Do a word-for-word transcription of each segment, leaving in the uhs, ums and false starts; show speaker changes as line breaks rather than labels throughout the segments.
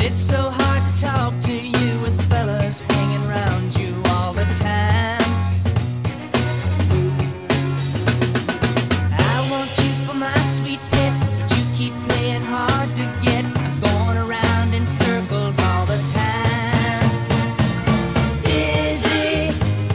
It's so hard to talk to you with fellas hanging around you all the time. I want you for my sweet pet, but you keep playing hard to get. I'm going around in circles all the time. Dizzy,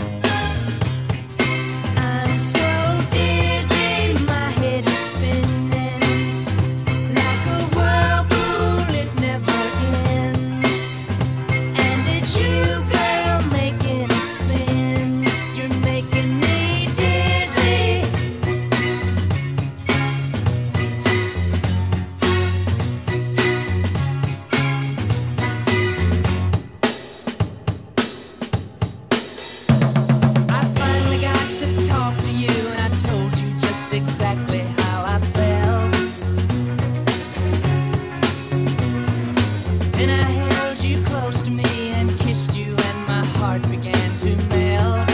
I'm so dizzy, my head is spinning like a whirlpool, it never ends. And it's you, girl, making it spin. You're making me dizzy. I finally got to talk to you, and I told you just exactly how I felt. Then I held you close to me and kissed you, and my heart began to melt.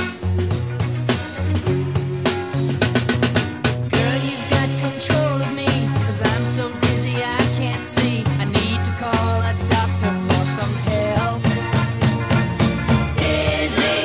Girl, you've got control of me, 'cause I'm so dizzy I can't see. I need to call a doctor for some help. Dizzy,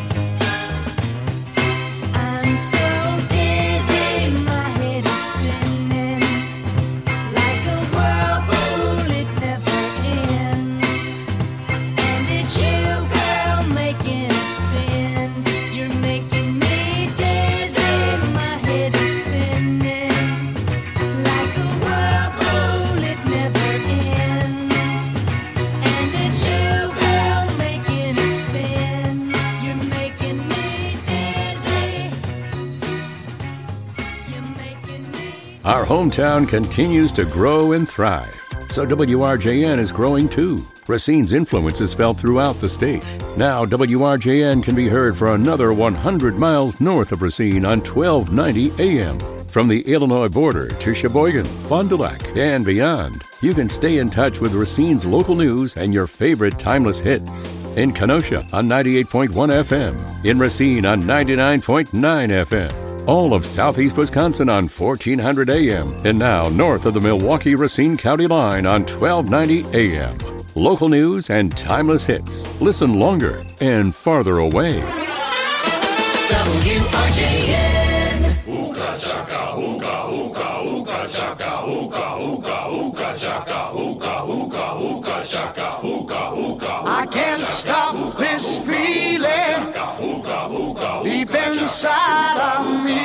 I'm so dizzy, my head is spinning like a whirlpool, it never ends. And it's you, girl, making it spin. You're making me dizzy, my head is spinning like a whirlpool, it never ends. And it's you, girl, making it spin. You're making me dizzy. You're making me.
Our hometown continues to grow and thrive, so W R J N is growing too. Racine's influence is felt throughout the state. Now W R J N can be heard for another one hundred miles north of Racine on twelve ninety A M. From the Illinois border to Sheboygan, Fond du Lac, and beyond, you can stay in touch with Racine's local news and your favorite timeless hits. In Kenosha on ninety-eight point one F M, in Racine on ninety-nine point nine F M, all of southeast Wisconsin on fourteen hundred A M, and now north of the Milwaukee-Racine County line on twelve ninety A M. Local news and timeless hits. Listen longer and farther away.
W R J N.
Hookah chaka, hookah, hookah, hookah chaka, hookah, hookah, hookah chaka, hookah, hookah, hookah chaka, hookah, hookah.
I can't stop this feeling deep inside of me.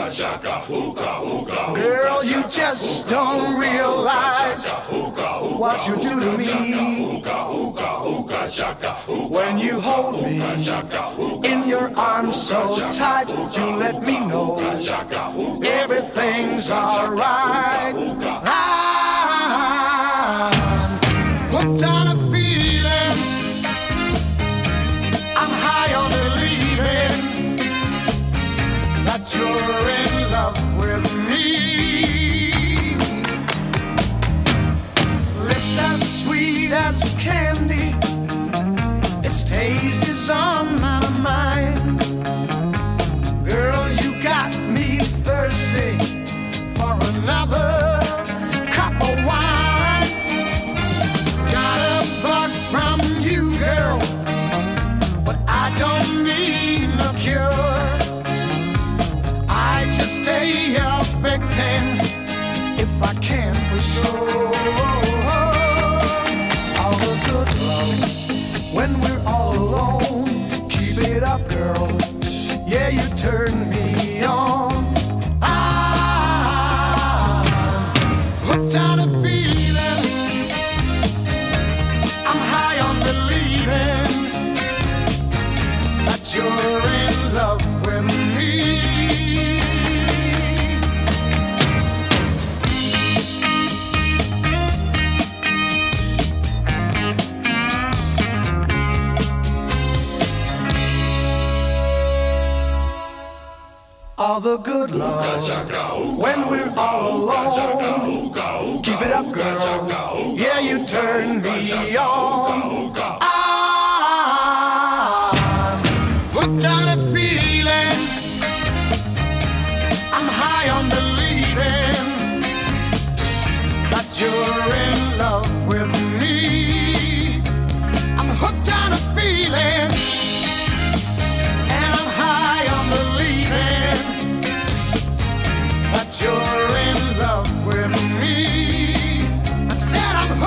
Girl, you just don't realize what you do to me. When you hold me in your arms so tight, you let me know everything's alright. I'm hooked on a feeling, I'm high on believing that you're in love with me. Lips as sweet as candy, its taste is on my mind. Girl, you got me thirsty for another cup of wine. Got a bug from you, girl, but I don't need no cure. I just stay a victim if I can for sure. All the good love when we're all alone. Keep it up, girl. Yeah, you turn me on. I'm hooked on a feeling, I'm high on believing that you're in love with me. All the good love when we're all alone. Keep it up, girl. Yeah, you turn me on. I'm hooked on a feeling, I'm high on believing that you're in love with me.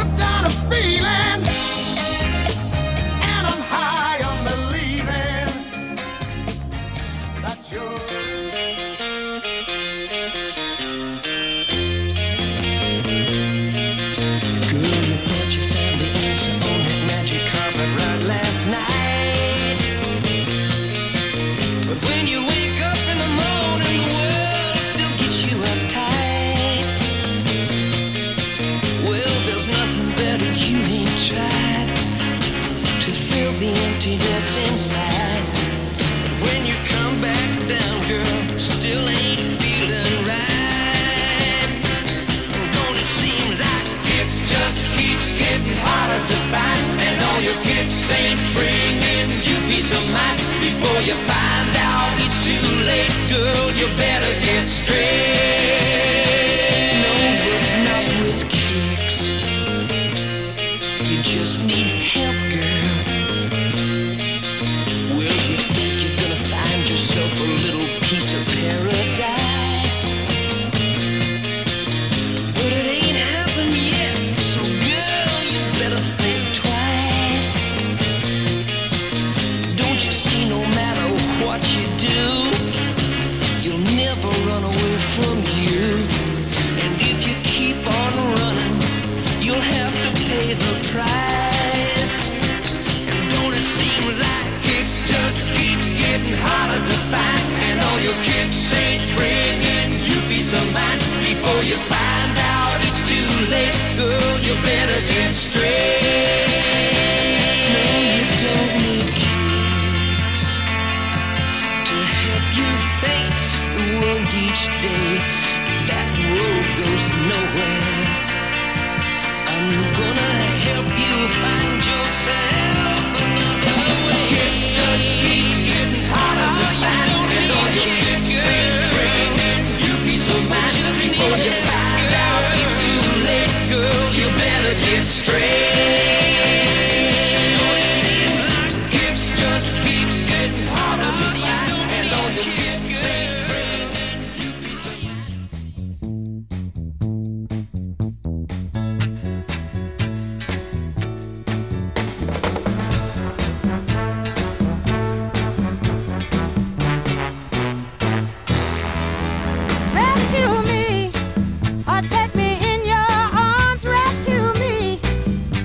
hooked on a feeling, and I'm high on believing that you're.
Girl, you thought you found the answer on that magic carpet ride last night. But when you wake up in the morning, the world still gets you uptight. Well, there's nothing better you ain't tried to fill the emptiness inside. But when you come back down, girl, still ain't feeling right. And don't it seem like it's just keep getting harder to find, and all your kicks ain't bringing you peace of mind. Before you find out it's too late, girl, you better get straight. No, but not with kicks. You just need help, girl. Well, you think you're gonna find yourself a little piece of paradise, but it ain't happened yet. So, girl, you better think twice. Don't you see, no matter what you do, you'll never run away from you. And if you keep on running, you'll have to pay the price. And don't it seem like kicks just keep getting harder to find, and all your kicks ain't bringing you peace of mind. Before you find out it's too late, girl, you better get straight. No, you don't need kicks to help you face the world each day. That road goes nowhere. I'm gonna help you find yourself another way. Kicks just keep getting harder to find, and all your kicks ain't bringing you peace of mind. Before you find out it's too late, girl, you better get straight. Don't it seem like kicks just keep getting harder to find, and all your kicks ain't bringing you peace of mind.
Rescue me, or take me in your arms. Rescue me,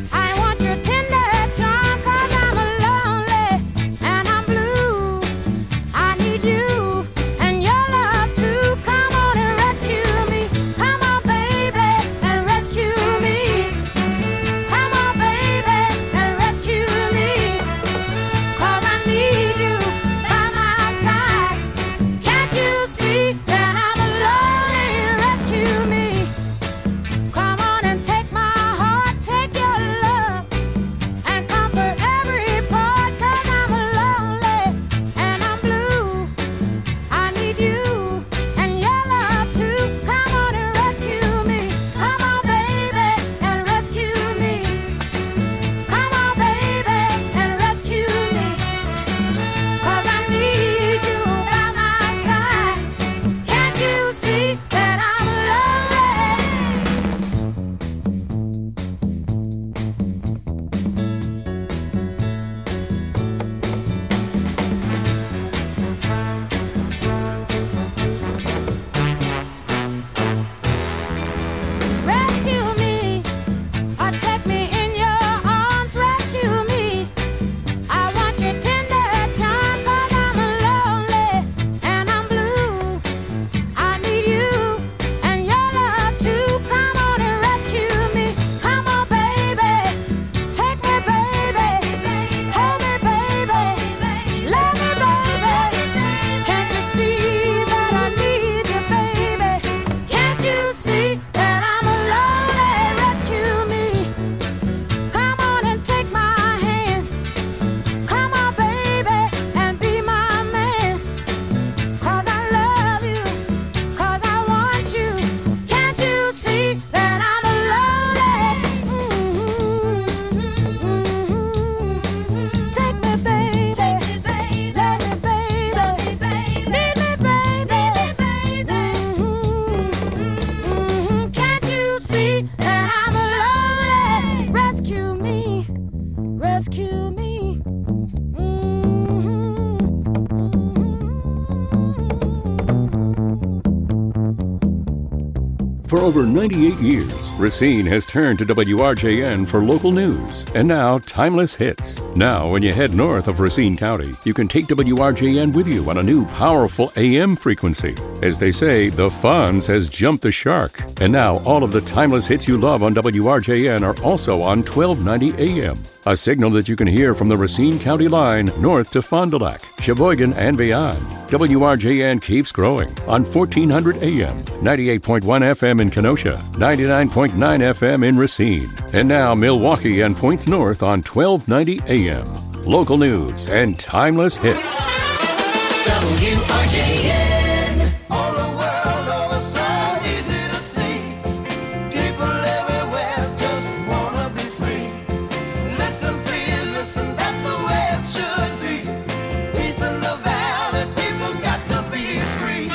For over ninety-eight years, Racine has turned to W R J N for local news and now timeless hits. Now, when you head north of Racine County, you can take W R J N with you on a new powerful A M frequency. As they say, the Fonz has jumped the shark. And now, all of the timeless hits you love on W R J N are also on twelve ninety A M. A signal that you can hear from the Racine County line north to Fond du Lac, Sheboygan, and beyond. W R J N keeps growing on fourteen hundred A M, ninety-eight point one F M in Kenosha, ninety-nine point nine F M in Racine, and now Milwaukee and points north on twelve ninety A M. Local news and timeless hits.
W R J N.
All the world over, so easy to see. People everywhere just wanna be free. Listen, please, listen, that's the way it should be. Peace in the valley, people got to be free.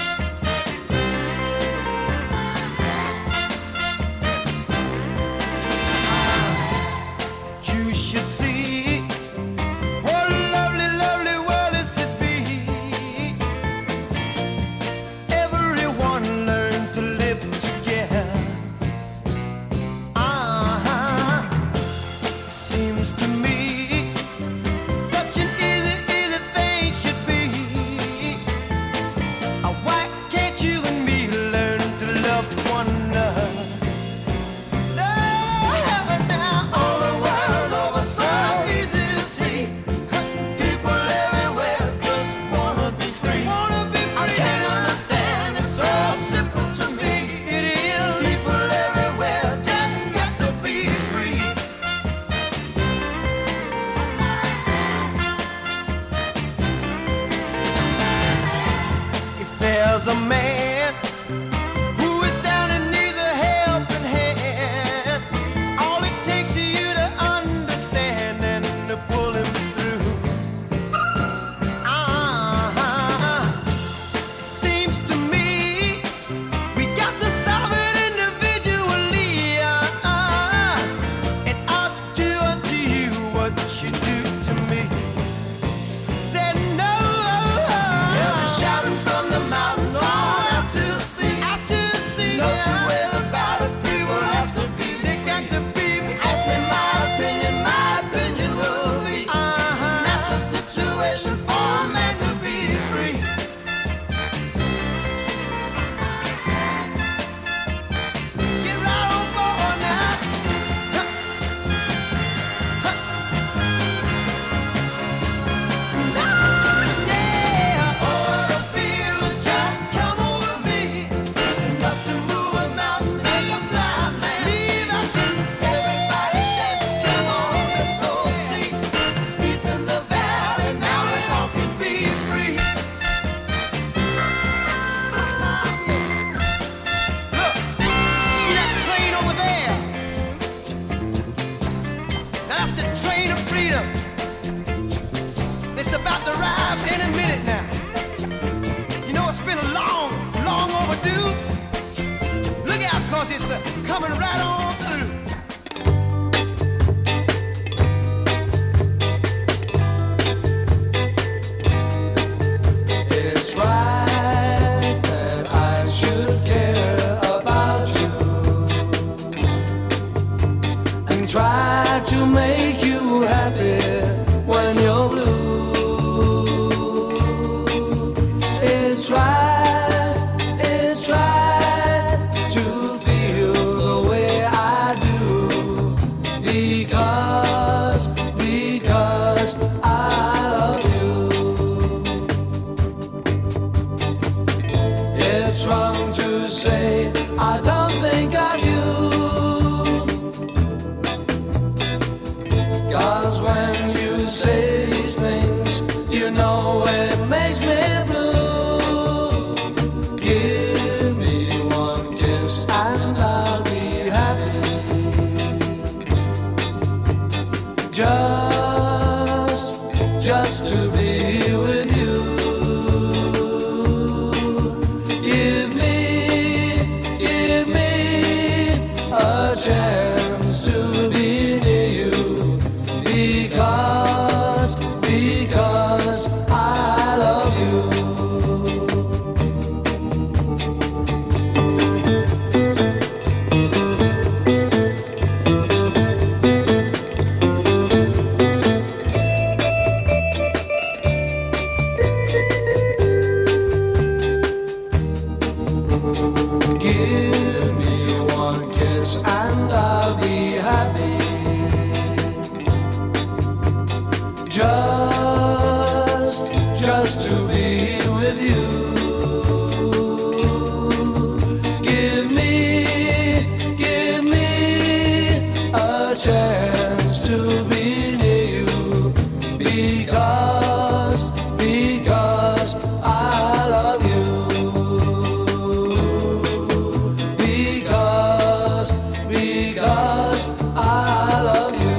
You should see what a lovely, lovely world is to be. Everyone learn to live together. Uh-huh. Seems to me such an easy, easy thing should be. Uh, Why can't you and me learn to love one another? Now, all the world over, so easy to see. People everywhere just wanna be free. I can't understand, it's so simple to me. It is. People everywhere just got to be free. If there's a man who is down and needs a helping hand, all it takes is you to understand and to pull him through. Uh-huh. Seems to me we got to solve it individually. Uh-uh. It ought to unto you what you do to me. Said no. Yeah, they're shouting from the mountains on out to the sea. Out to the sea. No two ways about it. People have to be. They got to be. Ask me my opinion. My opinion will be. Uh-huh. That's a situation for a man to be free. Get right on board now. Huh. Huh. Yeah. Oh, the feeling just come over me. Enough to move a mountain like a blind man. Leave us. Everybody said, come on, let's go see. Peace in the valley, now we all can be free. Look, see that train over there? That's the train of freedom. It's about to arrive any minute now. You know, it's been a long, long overdue. Look out, cause it's uh, coming right on through. It's right that I should care about you and try to make you happy when you're blue. It's right, it's right to feel the way I do because, because I love you. It's wrong to say I don't think of you. Cause when you say these things, you know it makes me blue. Give me one kiss and I'll be happy. Just, just to be with you. Give me, give me a chance to be near you. Because, because I love you.
just, just to be with you. Give me, give me a chance to be near you, because, because I love you. Because, because I love you.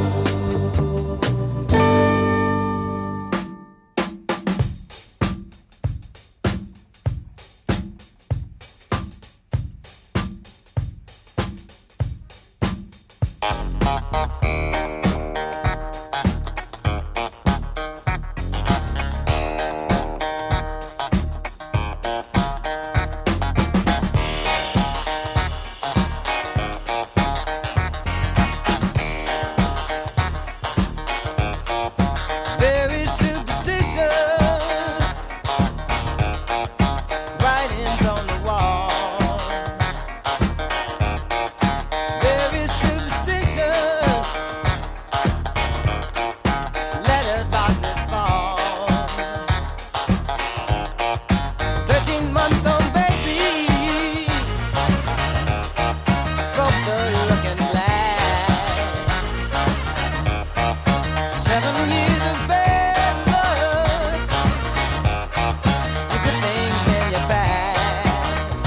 Very superstitious writings on the wall. Very superstitious letters about to fall. Thirteen month old baby broke the looking glass. Seven years of bad luck, the good things in your past.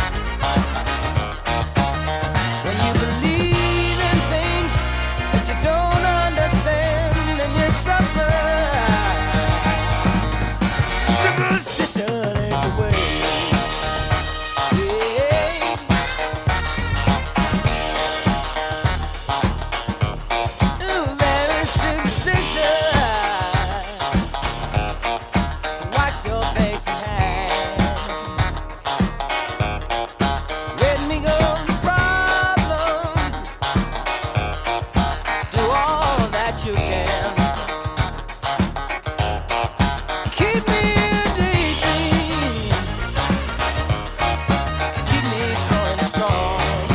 When you believe in things that you don't understand, and you suffer. Superstition ain't the way. Yeah. Ooh, very superstitious. Wash your face and hands. Let me go the problem. Do all that you can. Keep me in daydream. Keep me going strong.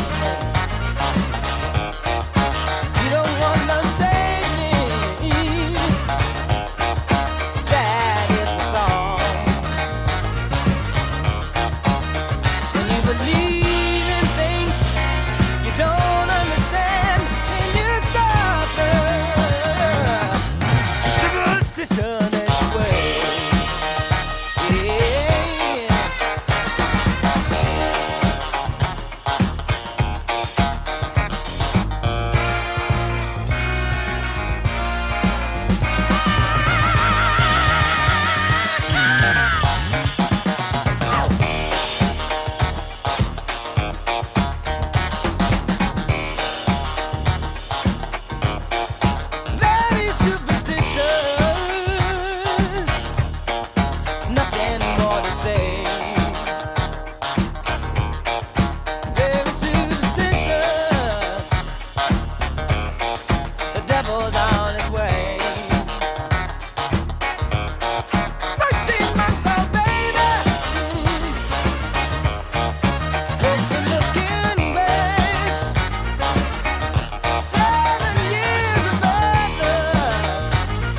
You don't want to save me. Sad is my song. When you believe in things you don't understand, and you suffer. Superstition is the way. Yeah. Very superstitious, nothing more to say. Very superstitious, the devil's on his way. Thirteen month old baby, broke the looking glass. Seven years of bad luck,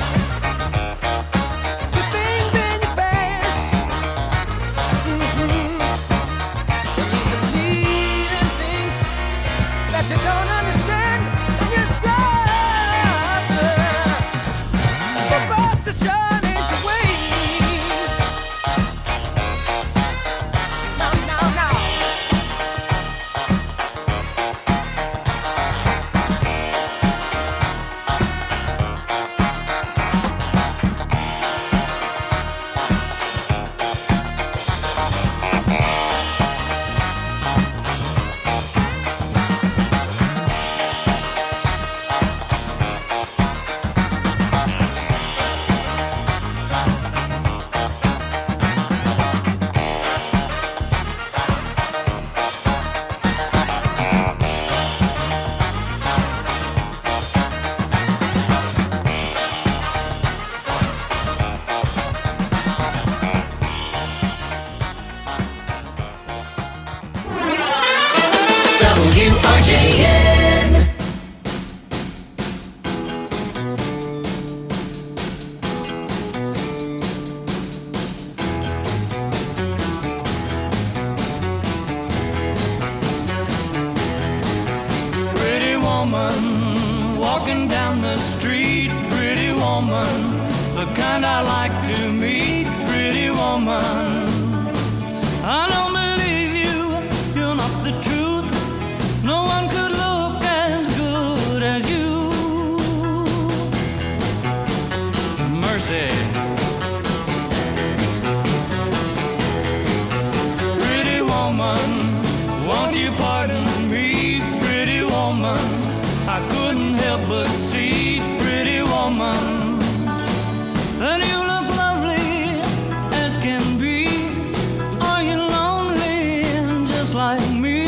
good things in your past. Mhm. When you believe in things that you don't understand, and you suffer. Superstition ain't the way. No, no, no.
walking down the street, pretty woman, the kind I like to meet, pretty woman. I don't believe you, you're not the truth. No one could look as good as you. Mercy. Pretty woman, won't you pardon me, pretty woman? I couldn't help but see, pretty woman, that you look lovely as can be. Are you lonely just like me?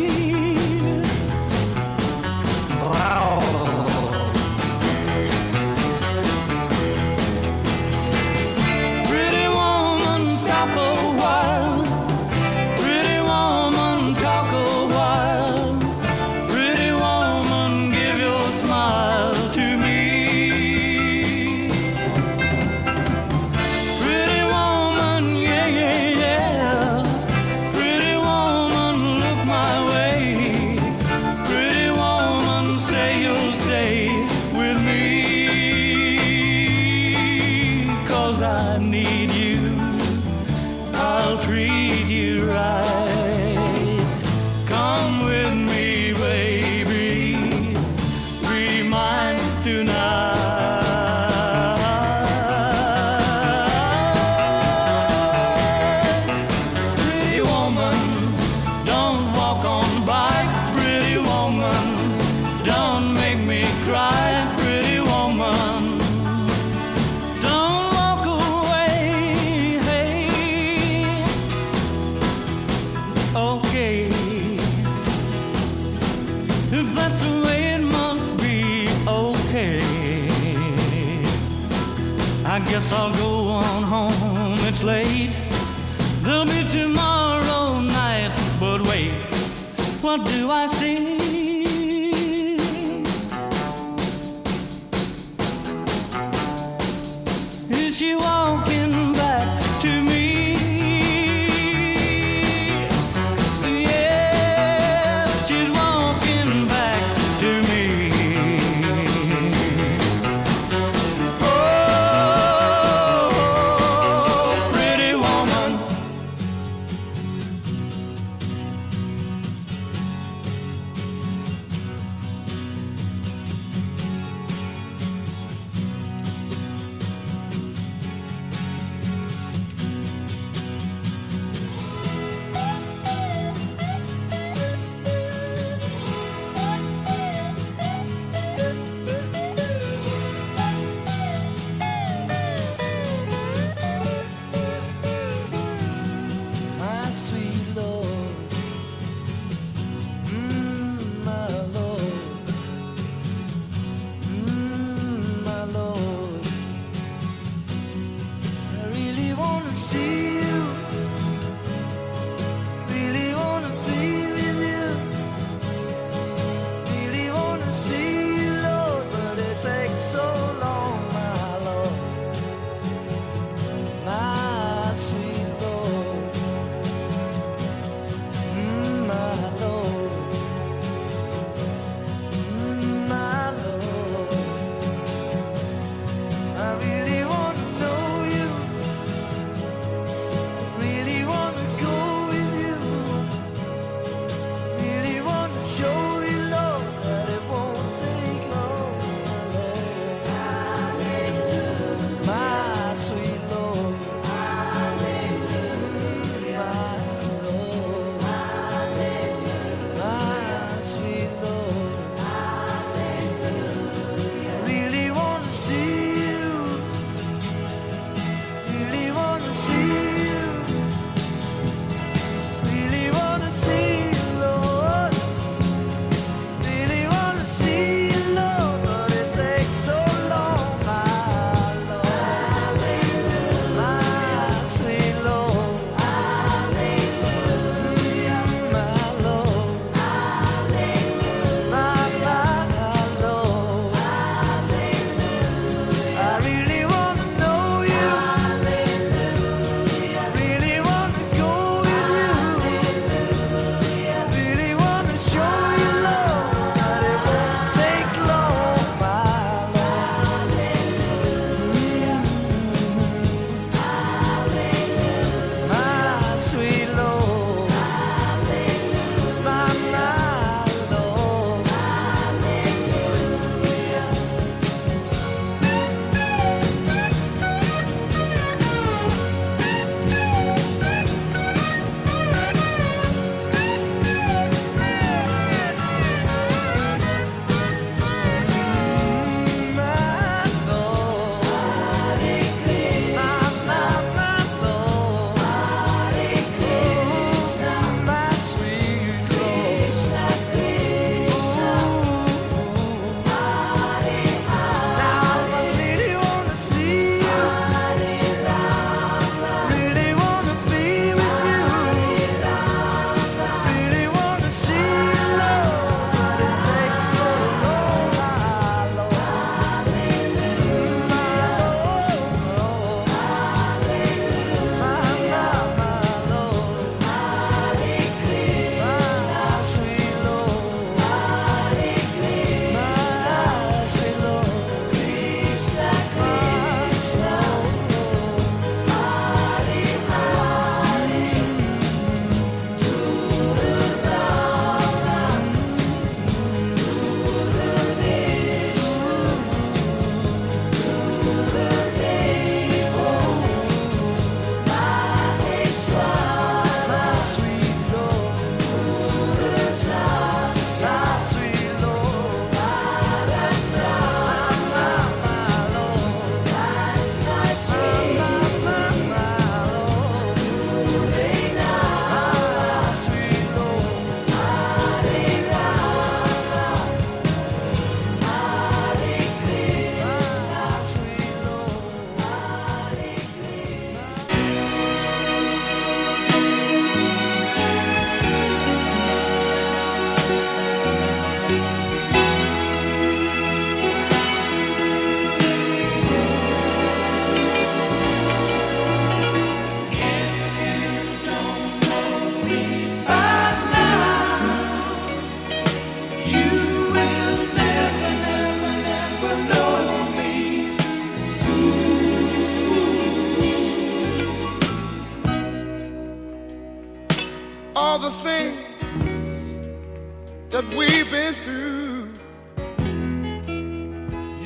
Wow. Pretty woman, stop a while. Pretty woman, talk a while. Pretty woman, give your smile to me. Pretty woman, yeah, yeah, yeah. Pretty woman, look my way. Pretty woman, say you'll stay with me. 'Cause I need you, I'll treat you right. Come with me, baby, be mine tonight. Pretty woman, don't walk on by. Pretty woman, don't make me cry. Pretty woman, don't walk away. Hey, okay, if that's the way it must be, okay. I guess I'll go on home, it's late. There'll be tomorrow night, but wait, what do I see? Is she walking back to me? Yeah, she's walking back to me. Oh, pretty woman.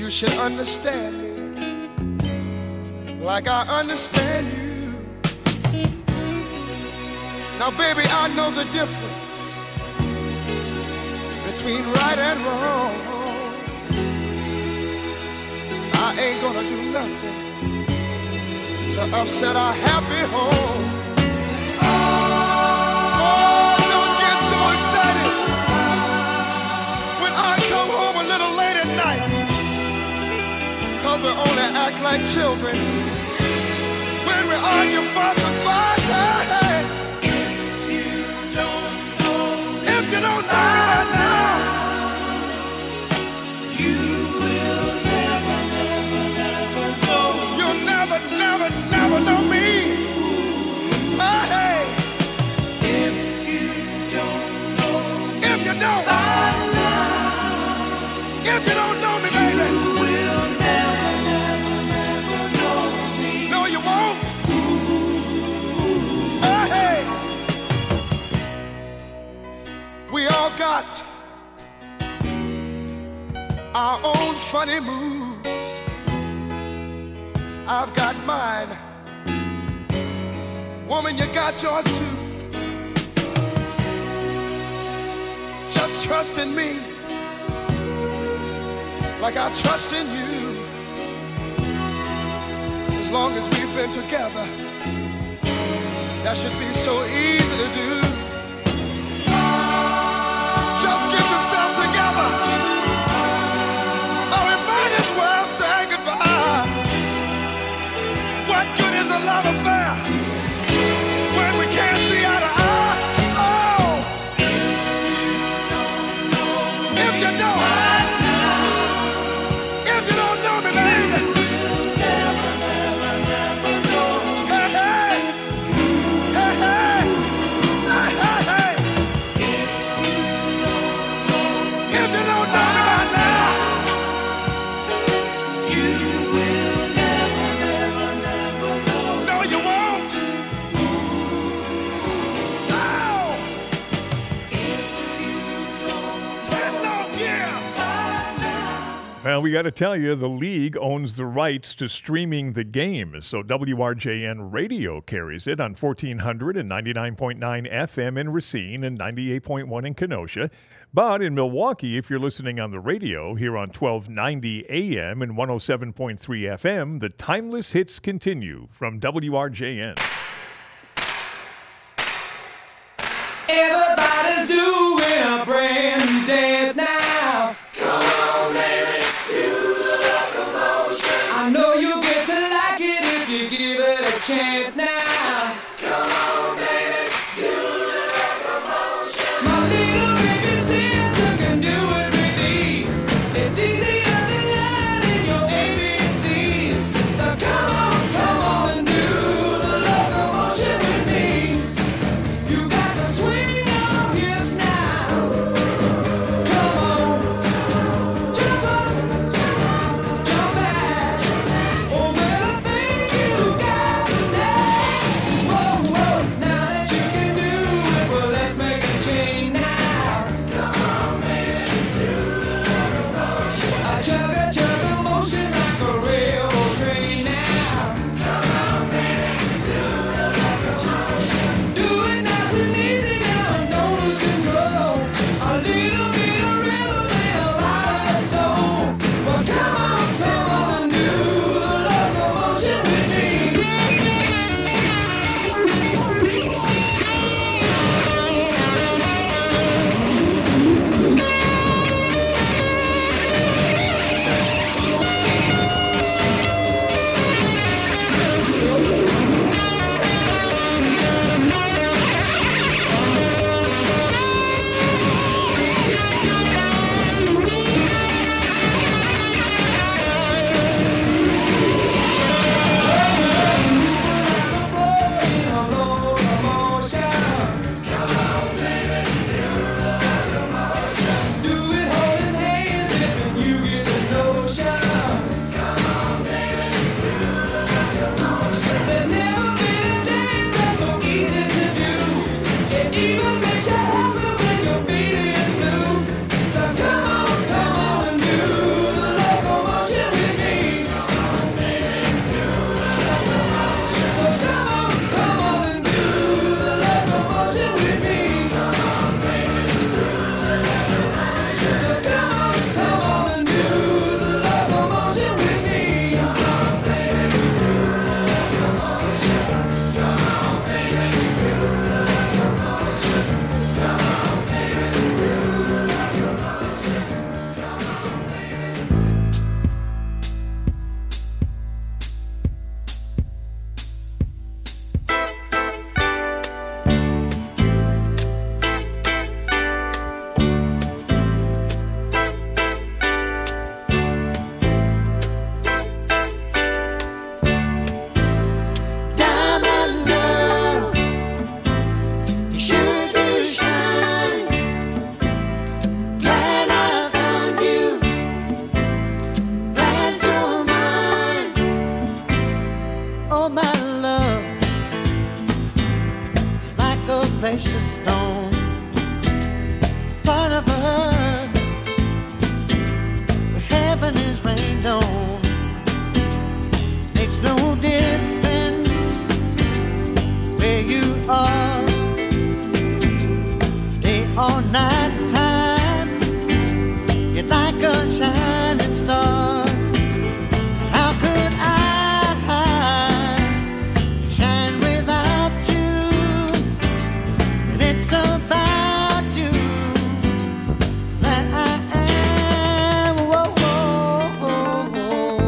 You should understand me like I understand you. Now, baby, I know the difference between right and wrong. I ain't gonna do nothing to upset our happy home. Oh, don't get so excited when I come home a little late at night, 'cause we only act like children when we argue, fuss, and fight. Hey, hey. If you don't know, if you don't know right now, you will never, never, never know. You'll never, never, never know me. Oh, hey. If you don't know, if you don't, if you don't know me, baby, you will never, never, never know me. No, you won't. Oh, hey. We all got our own funny moves. I've got mine. Woman, you got yours too. Just trust in me like I trust in you. As long as we've been together, that should be so easy to do. Just get yourself together, or we might as well say goodbye. What good is a love affair when we can't see eye to eye? Oh, if you don't, if you don't know me, baby, you'll never, never, never know. Hey, hey, hey, hey, hey, hey, hey. If you don't know, if you don't know me by now, you will never, never, never know. No, you won't. No. If you don't ten long years.
Well, we got to tell you, the league owns the rights to streaming the game, so W R J N Radio carries it on fourteen hundred and ninety-nine point nine F M in Racine and ninety-eight point one in Kenosha. But in Milwaukee, if you're listening on the radio, here on twelve ninety A M and one oh seven point three F M, the timeless hits continue from W R J N.
Everybody's doing a brand new dance now.
Come on, baby, do the locomotion.
I know you'll get to like it if you give it a chance now.
Come on, baby, do the locomotion.
My little baby sister can do it with ease. It's easier than learning your A B Cs. So come on, come on and do the locomotion with me. You got to swing your hips now. Come on, jump up, jump back. Oh, well, I think you got the knack.
a stone, part of earth where heaven is rained on. Makes no difference where you are, day or night time. You're like a shining star. How could I shine without you? And it's about you that I am. Whoa, whoa, whoa,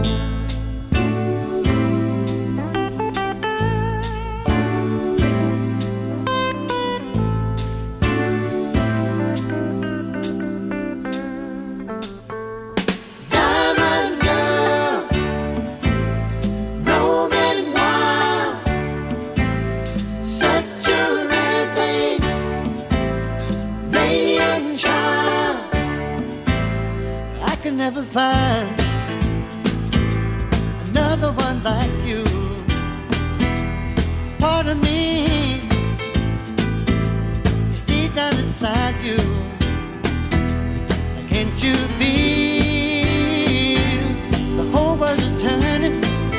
Diamond girl, roaming wild, such a rare thing, radiant child. I can never find another one like you. Part of me is deep down inside you. Can't you feel the whole world is turning?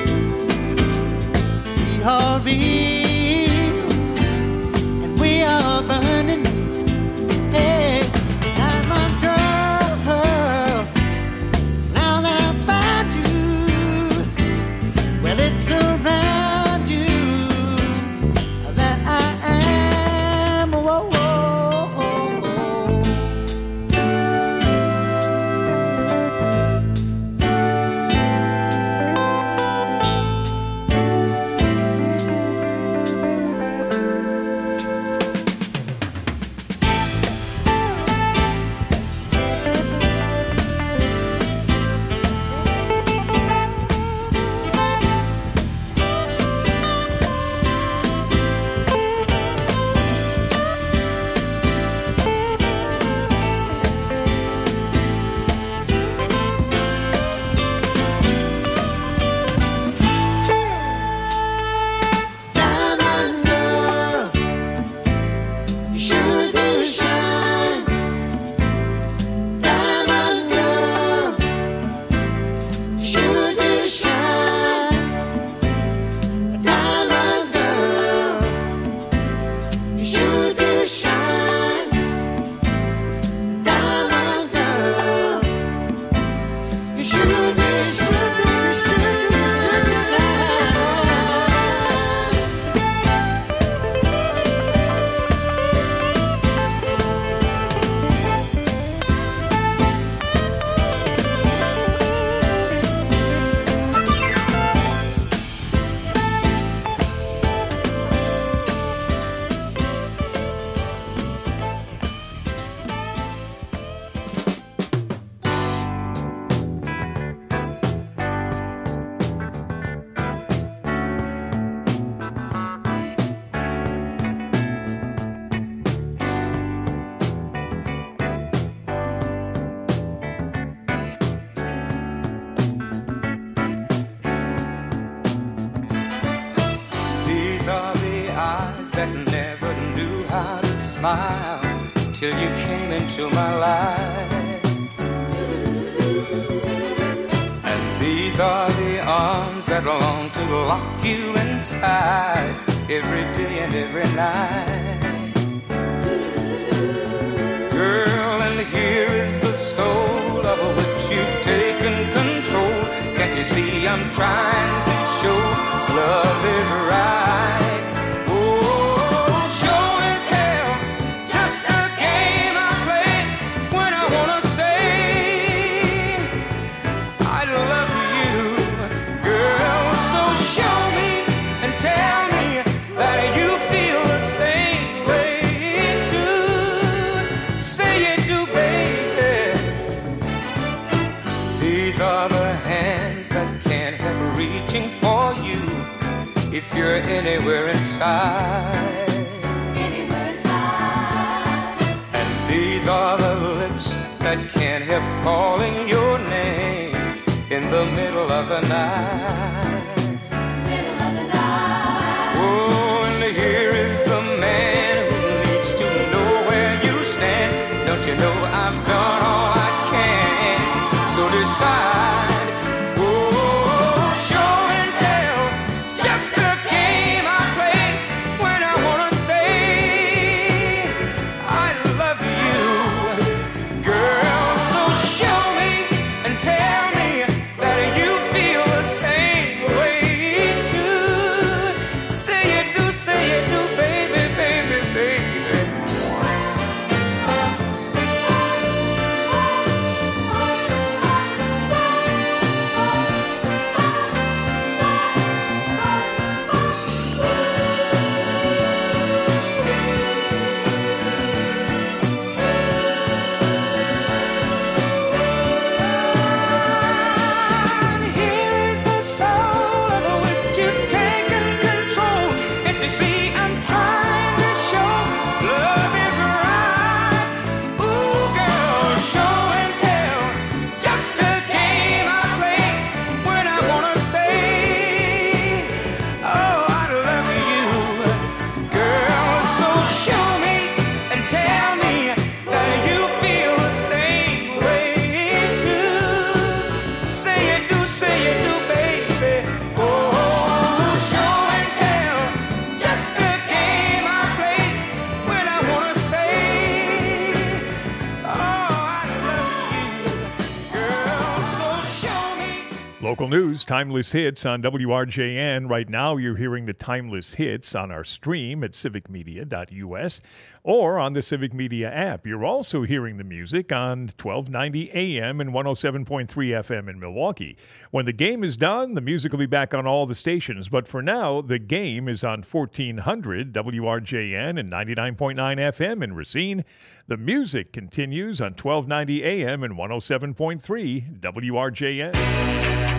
We are real and we are burning. Hey, diamond girl, now that I found you, well, it's around you that I am. Whoa, whoa, whoa, whoa. Diamond girl, you sure do shine. Diamond girl, you sure do shine. Diamond girl, you sure do shine. Diamond girl, you sure do, sure do, sure do, sure do shine.
These are the eyes that never knew how to smile till you came into my life. And these are the arms that long to lock you inside every day and every night. Girl, and here is the soul of which you've taken control. Can't you see I'm trying to show love is right? Oh, show and tell, just a game I play when I wanna say I love you, girl. So show me and tell me that you feel the same way too. Say you do, baby. These are the hands that can't help reaching for you if you're anywhere inside.
Anywhere inside.
And these are the lips that can't help calling your name in the middle of the night.
Middle of the night.
Oh, and here is the man who needs to say you do, baby. Oh, show and tell, just a game I play when I wanna say, oh, I love you, girl. So show me.
Local news, Timeless Hits on W R J N. Right now, you're hearing the Timeless Hits on our stream at civic media dot U S or on the Civic Media app. You're also hearing the music on twelve ninety A M and one oh seven point three F M in Milwaukee. When the game is done, the music will be back on all the stations. But for now, the game is on fourteen hundred W R J N and ninety-nine point nine F M in Racine. The music continues on twelve ninety A M and one oh seven point three W R J N.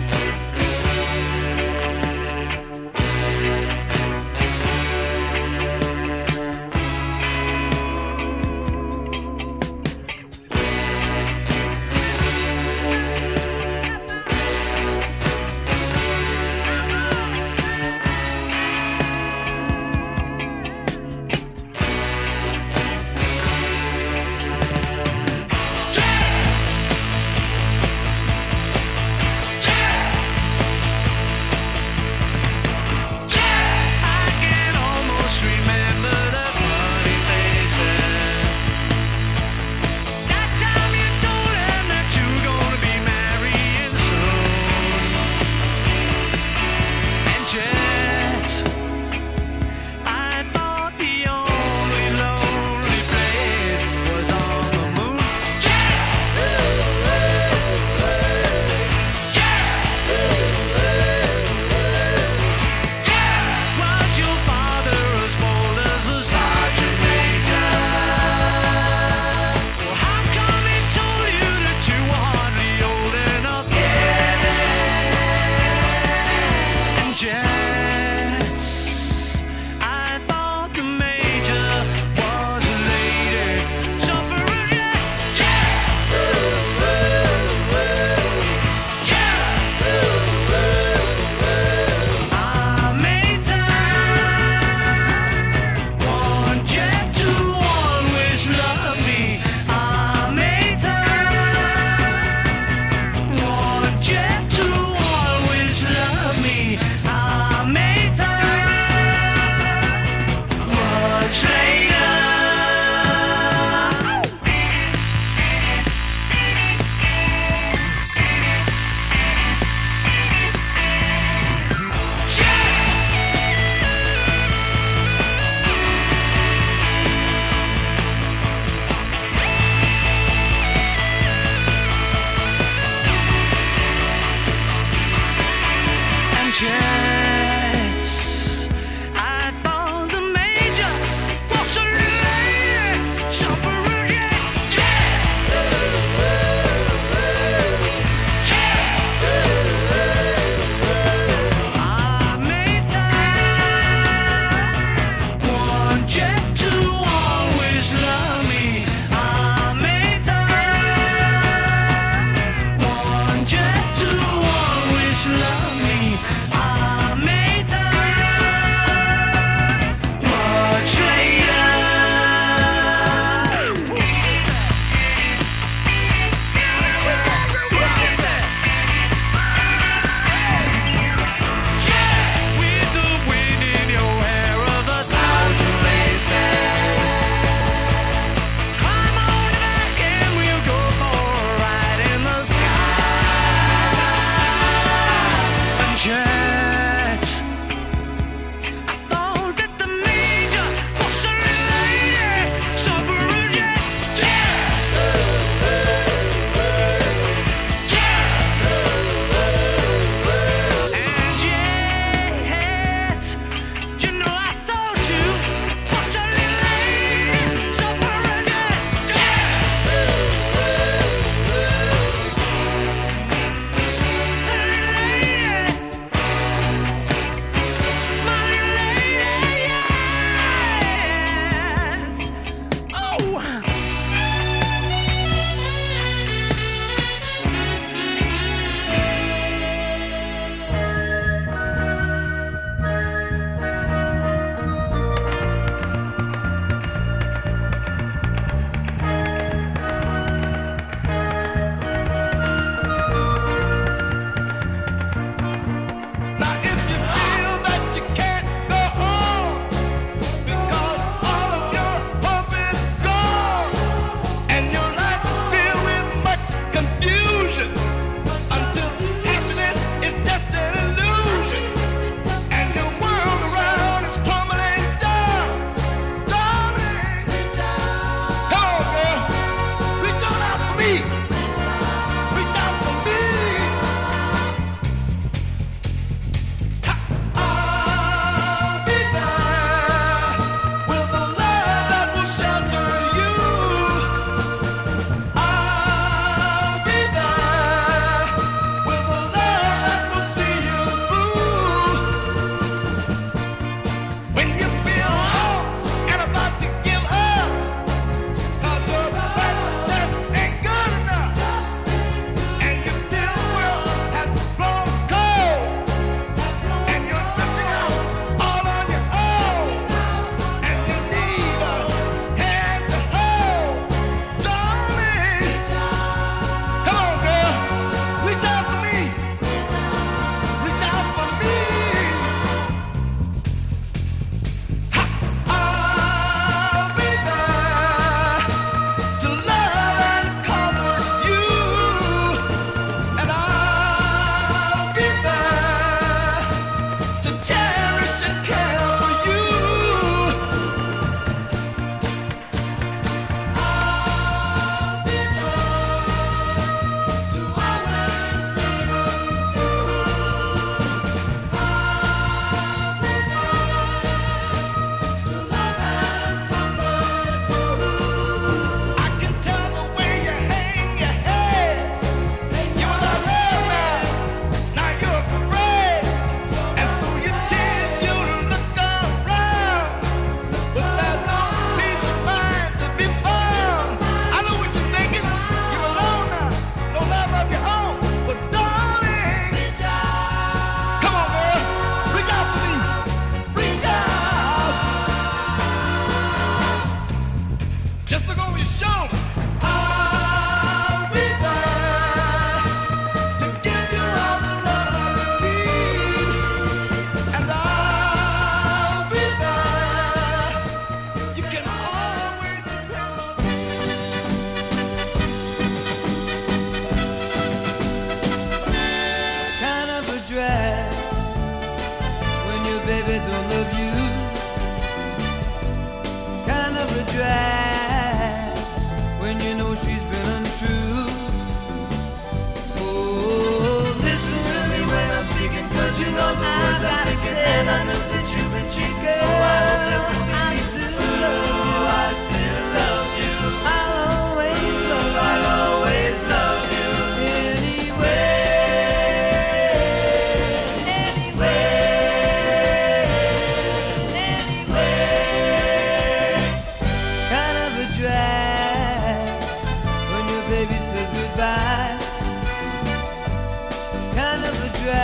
Love me. I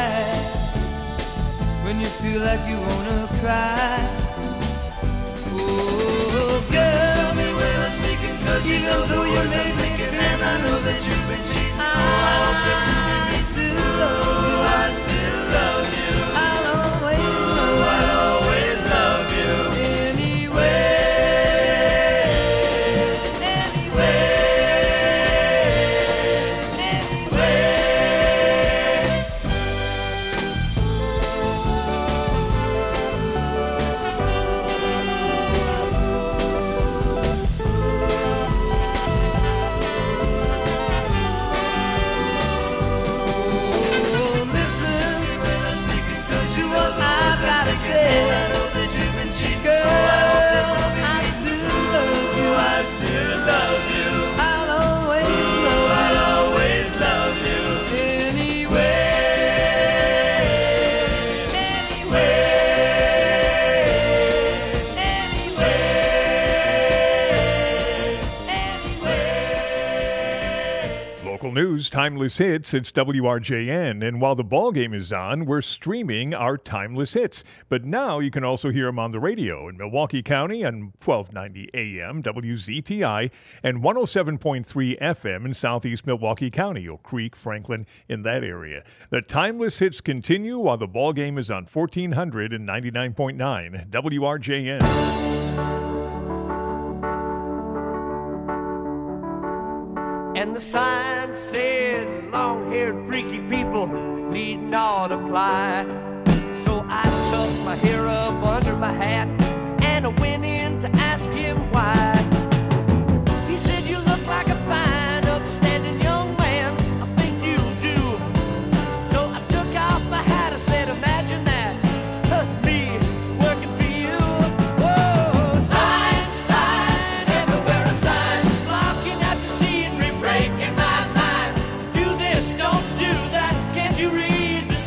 right when you feel like you wanna cry. Oh, girl, listen to me when I'm speaking, cause even though you made me feel, and I know that you've been cheating, I, I still love you, I still love you. I'll always love you, I'll always love you. Anyway, anyway, anyway.
News, timeless hits. It's W R J N, and while the ball game is on, we're streaming our timeless hits. But now you can also hear them on the radio in Milwaukee County on twelve ninety A M W Z T I and one oh seven point three F M in Southeast Milwaukee County, Oak Creek, Franklin, in that area. The timeless hits continue while the ball game is on fourteen hundred and ninety-nine point nine W R J N.
And the sign said, long-haired freaky people need not apply. So I tucked my hair up under my hat and I went in to ask him why. He said, you look like a fine, upstanding young man. I think you do. So I took off my hat. I said, imagine that, huh, me working for you. Whoa, sign, sign, everywhere a sign, blocking out the scenery, breaking my mind. Do this, don't do that, can't you read the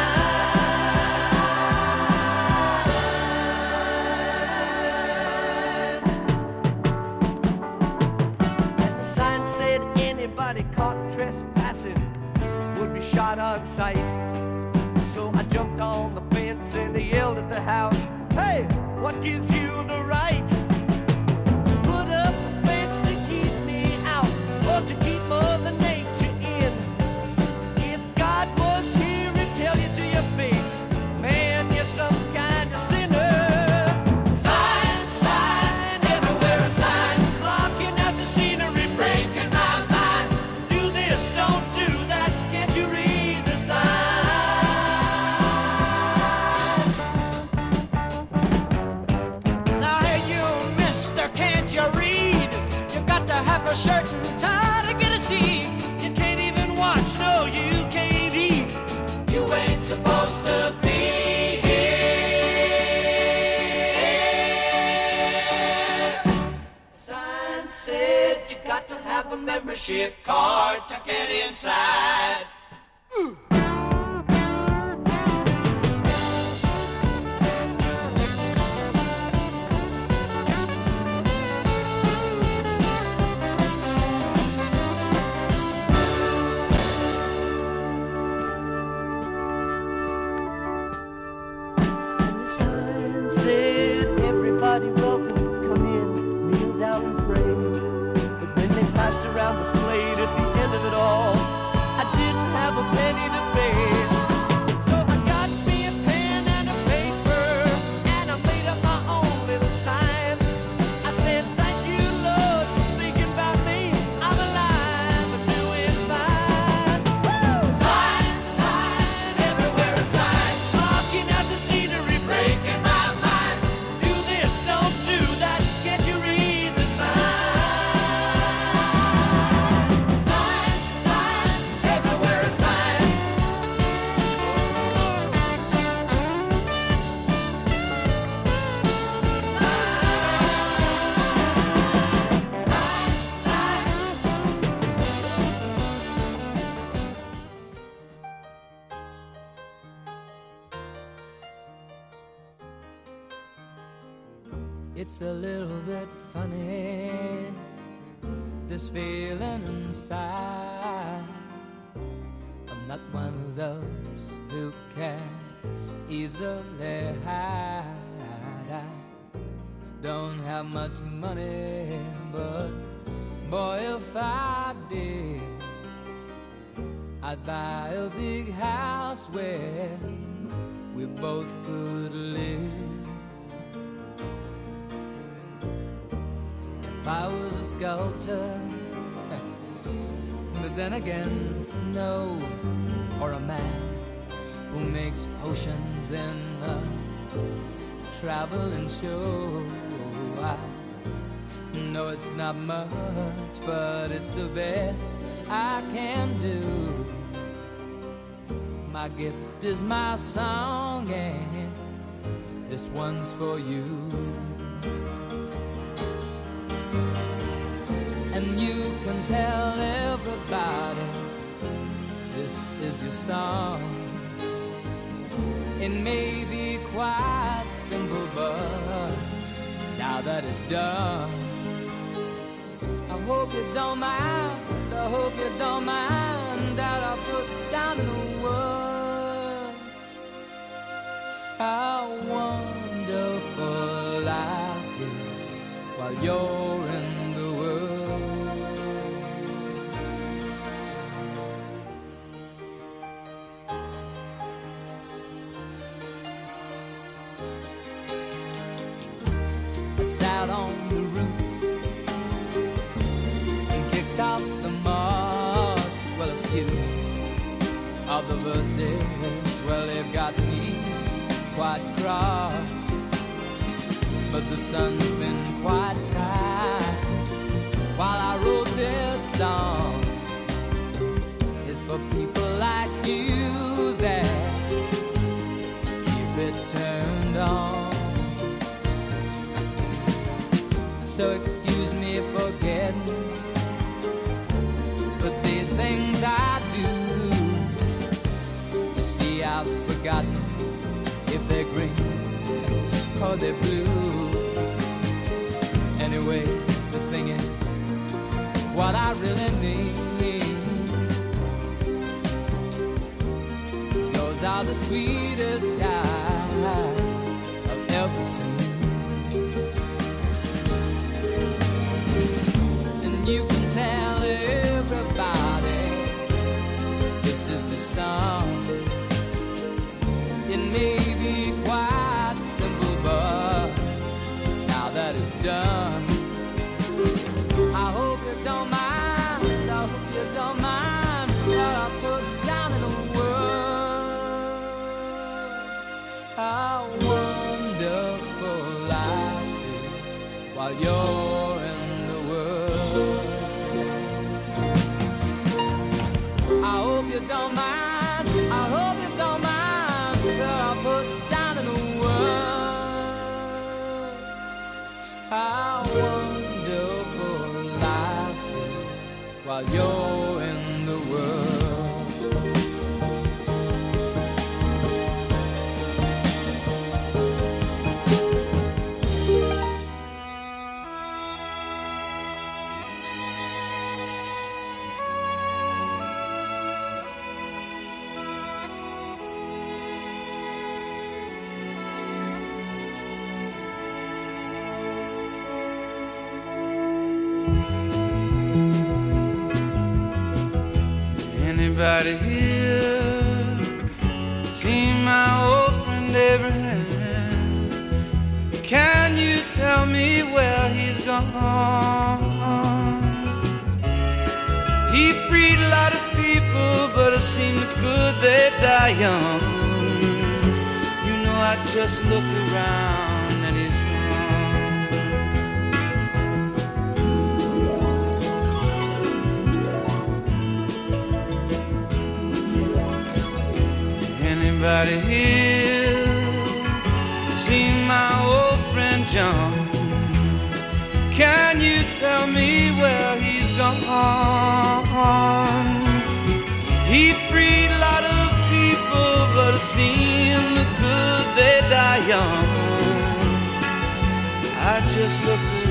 sign? The sign said anybody caught trespassing would be shot on sight. So I jumped on the fence and I yelled at the house, hey, what gives you the right to put up a fence to keep me out or to keep Mother Nature in? If God was here, he'd tell you to your face, man, you're some kind of sinner. Sign, sign, everywhere a sign, blocking out the scenery, breaking my mind. Do this, don't do that, can't you read the sign?
Now, hey, you mister, can't you read? You got to have a shirt and tie to get a seat.
You can't even watch, no, you can't eat.
You ain't supposed to be here.
Sign said you got to have a membership card to get inside. And the sign said everybody welcome, come in, kneel down and pray. But when they passed around the plate at the end of it all, I didn't have a penny to pay. So I got me a pen and a paper, and I made up my own little sign. I said, thank you, Lord, for thinking about me. I'm alive and doing fine. Woo! Sign, sign, everywhere a sign, blocking out the scenery, breaking my mind. Do this, don't do that, can't you read the sign? Sign, sign, everywhere a sign.
It's a little bit funny, this feeling inside. I'm not one of those who easily hide. I don't have much money, but boy, if I did, I'd buy a big house where we both could live. If I was a sculptor, but then again, no, or a man who makes potions in a traveling show. I know it's not much, but it's the best I can do. My gift is my song, and this one's for you. And you can tell everybody this is your song. It may be quite simple, but now that it's done, I hope you don't mind, I hope you don't mind that I put down in the words how wonderful life is while you're in the world. I sat on the roof and kicked out the moss. Well, a few of the verses, well, they've got me quite cross, but the sun's been quite kind while I wrote this song. It's for people like you that keep it turned on. So excuse me for getting, but these things I do, you see, I've forgotten if they're green or they're blue. Anyway, the thing is, what I really need, those are the sweetest guys I've ever seen. And you can tell everybody this is the song. It may be quite simple, but now that it's done, I hope you don't mind, I hope you don't mind what I put down in the words. How wonderful life is while you're in the world. I hope you don't mind, I hope you don't mind that I put down in the words. How wonderful life is while you're in the world.
Anybody here seen my old friend Abraham? Can you tell me where he's gone? He freed a lot of people, but it seemed good they die young. You know, I just looked around and he's gone. Anybody here seen my old friend John? Can you tell me where he's gone? He freed a lot of people, but it seemed good they die young. I just looked around